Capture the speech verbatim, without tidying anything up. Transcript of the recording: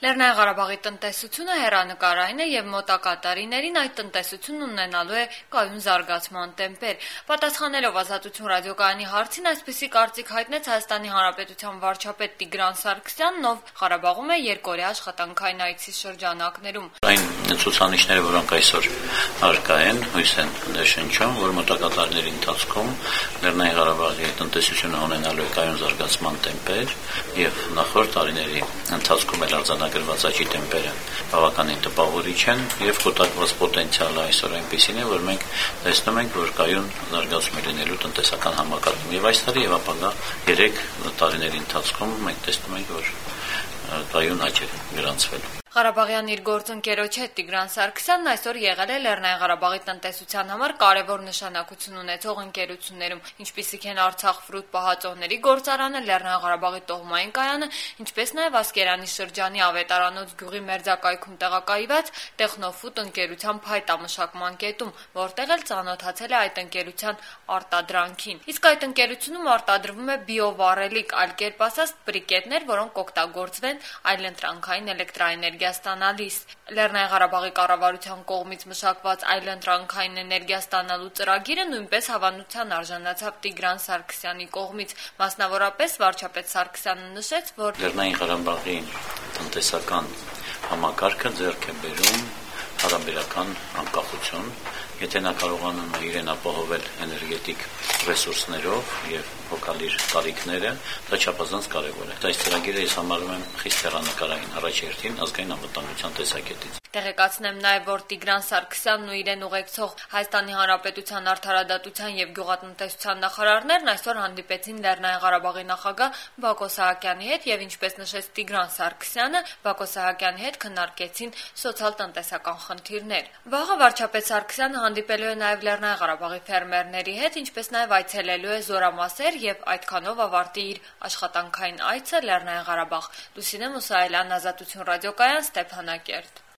Լեռնային Ղարաբաղի տնտեսությունը հեռանկարային է եւ մոտակա տարիներին այդ տնտեսությունն ունենալու է կայուն զարգացման տեմպեր։ Պատասխանելով Ազատություն ռադիոկայանի հարցին, այսպիսի կարծիք հայտնեց Հայաստանի Հանրապետության վարչապետ Տիգրան Սարգսյանն, ով Ղարաբաղում է երկօրյա աշխատանքային այցի շրջանակներում։ Այն ցուցանիշները, որոնք այսօր առկա են, հույս են ներշնչում, որ մոտակա տարիների ընթացքում Լեռնային Ղարաբաղի տնտեսությունը ունենալու է կայուն զարգացման տեմպեր եւ նախորդ տարիների ընթացքում էլ արձանագրված աճի տեմպերը բավականին տպավորիչ են եւ կուտակված պոտենցիալը այսօր այնպեսին է, որ մենք տեսնում ենք, որ կայուն զարգացում է լինելու տնտեսական համակարգում եւ այս տարի եւ ապագա երեք տարիների ընթացքում մենք տեսնում ենք, որ կայուն աճ է գրանցվել։ Ղարաբաղյան իր գործընկերոջ հետ Տիգրան Սարգսյանն այսօր եղել է Լեռնային Ղարաբաղի տնտեսության համար կարևոր նշանակություն ունեցող ընկերություններում, ինչպիսիք են Արցախ ֆրուտ պահածոների գործարանը, Լեռնային Ղարաբաղի տոհմային կայանը, ինչպես նաև Ասկերանի շրջանի Ավետարանոց գյուղի մերձակայքում տեղակայված Տեխնոֆուդ ընկերության փայտամշակման կետում, որտեղ էլ ծանոթացել է այդ ընկերության արտադրանքին։ Իսկ այդ ընկերությունում արտադրվում է բիովառելիք, այլ կերպ ասած բրիկետներ, որոնք կօգտագործվեն այլընտրանքային էլեկտրաէներգիա ստանալիս։ Լեռնային Ղարաբաղի կառավարության կողմից մշակված այլընտրանքային էներգիա ստանալու ծրագիրը նույնպես հավանության արժանացավ Տիգրան Սարգսյանի կողմից։ Մասնավորապես վարչապետ Սարգսյանը նշեց, որ Լեռնային Ղարաբաղի տնտեսական համակարգը ձեռք է բերում հարաբերական անկախություն, եթե նա կարողանում է իրեն ապահովել էներգետիկ ռեսուրսներով եւ հոգալիր տարիքները, դա չափազանց կարեւոր է։ Այս ծրագիրը ես համարում եմ խիստ հեռանկարային առաջերտին ազգային անվտանգության տեսակետից։ Տեղեկացնեմ նաև, որ Տիգրան Սարգսյանն ու իրեն ուղեկցող Հայաստանի Հանրապետության արդարադատության եւ գյուղատնտեսության նախարարներն այսօր հանդիպեցին Լեռնային Ղարաբաղի նախագահ Բակո Սահակյանի հետ եւ ինչպես նշեց Տիգրան Սարգսյանը, Բակո Սահակյանի հետ քննարկեցին սոցիալ-տնտեսական խնդիրներ։ Վաղը վարչապետ Սարգսյանը հանդիպելու է նաև Լեռնային Ղարաբաղի ֆերմերների հետ, ինչպես նաև այցելելու է Զորամասեր եւ այդքանով ավարտի իր աշխատանքային այցը Լեռնային Ղարաբաղ։ Լուսինե Մուսայելյան, Ազատություն ռադիոկայան, Ստեփանակերտ։